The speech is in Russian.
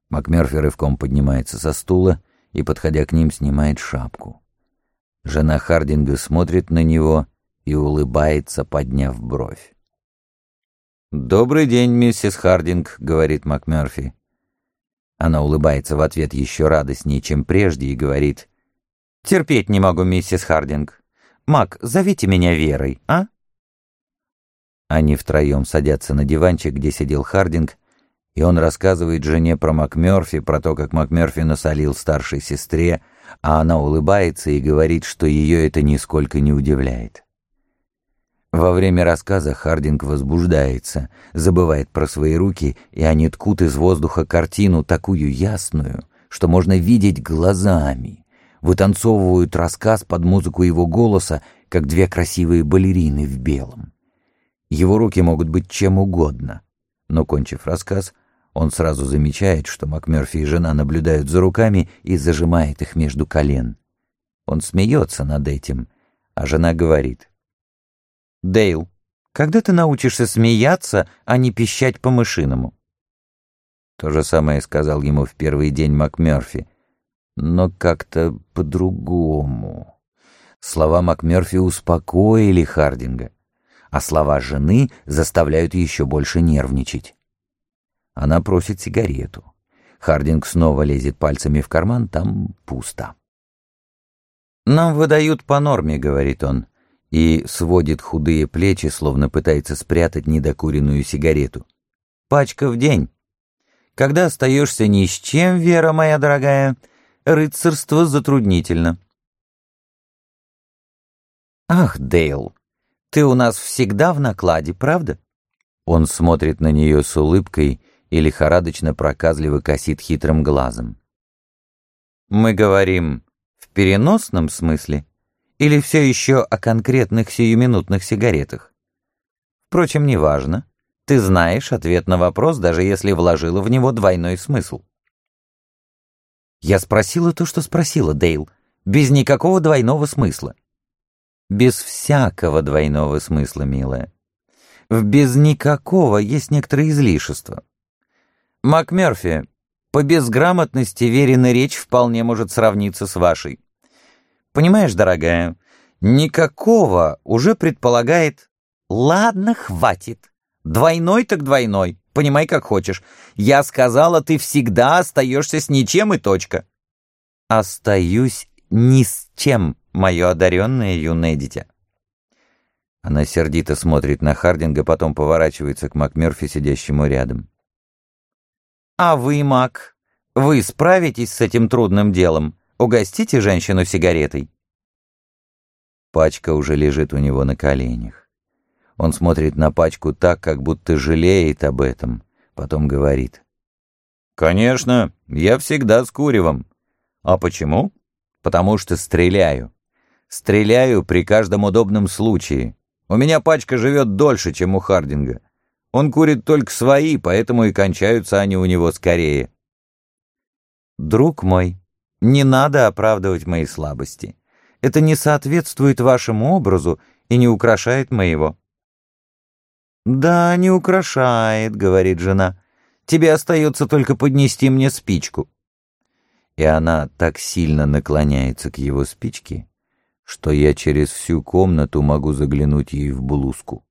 МакМёрфи рывком поднимается со стула и, подходя к ним, снимает шапку. Жена Хардинга смотрит на него и улыбается, подняв бровь. «Добрый день, миссис Хардинг», — говорит МакМёрфи. Она улыбается в ответ еще радостнее, чем прежде, и говорит: «Терпеть не могу, миссис Хардинг. Мак, зовите меня Верой, а?» Они втроем садятся на диванчик, где сидел Хардинг, и он рассказывает жене про МакМёрфи, про то, как МакМёрфи насолил старшей сестре, а она улыбается и говорит, что ее это нисколько не удивляет. Во время рассказа Хардинг возбуждается, забывает про свои руки, и они ткут из воздуха картину такую ясную, что можно видеть глазами, вытанцовывают рассказ под музыку его голоса, как две красивые балерины в белом. Его руки могут быть чем угодно, но, кончив рассказ, он сразу замечает, что МакМёрфи и жена наблюдают за руками и зажимает их между колен. Он смеется над этим, а жена говорит: «Дейл, когда ты научишься смеяться, а не пищать по-мышиному?» То же самое сказал ему в первый день МакМёрфи, но как-то по-другому. Слова МакМёрфи успокоили Хардинга, а слова жены заставляют еще больше нервничать. Она просит сигарету. Хардинг снова лезет пальцами в карман, там пусто. «Нам выдают по норме», — говорит он, и сводит худые плечи, словно пытается спрятать недокуренную сигарету. «Пачка в день. Когда остаешься ни с чем, Вера моя дорогая, рыцарство затруднительно». «Ах, Дейл, ты у нас всегда в накладе, правда?» Он смотрит на нее с улыбкой и лихорадочно проказливо косит хитрым глазом. «Мы говорим в переносном смысле или все еще о конкретных сиюминутных сигаретах? Впрочем, неважно. Ты знаешь ответ на вопрос, даже если вложила в него двойной смысл». «Я спросила то, что спросила, Дейл, без никакого двойного смысла». «Без всякого двойного смысла, милая. В без никакого есть некоторые излишества. МакМёрфи, по безграмотности Верина речь вполне может сравниться с вашей. Понимаешь, дорогая, никакого уже предполагает... Ладно, хватит. Двойной так двойной, понимай как хочешь. Я сказала, ты всегда остаешься с ничем и точка». «Остаюсь ни с чем, мое одаренное юное дитя». Она сердито смотрит на Хардинга, потом поворачивается к МакМёрфи, сидящему рядом. «А вы, Мак, вы справитесь с этим трудным делом? Угостите женщину сигаретой?» Пачка уже лежит у него на коленях. Он смотрит на пачку так, как будто жалеет об этом. Потом говорит: «Конечно, я всегда с куревом. А почему? Потому что стреляю. Стреляю при каждом удобном случае. У меня пачка живет дольше, чем у Хардинга. Он курит только свои, поэтому и кончаются они у него скорее». «Друг мой, не надо оправдывать мои слабости. Это не соответствует вашему образу и не украшает моего». «Да, не украшает», — говорит жена. «Тебе остается только поднести мне спичку». И она так сильно наклоняется к его спичке, что я через всю комнату могу заглянуть ей в блузку.